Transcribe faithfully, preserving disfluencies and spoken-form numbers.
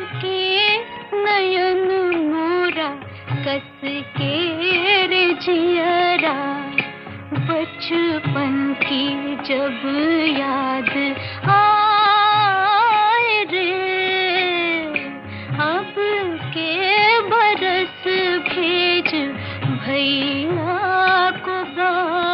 के नयन मोरा कस के रे जियरा, बचपन की जब याद आए रे, अब के बरस भेज भई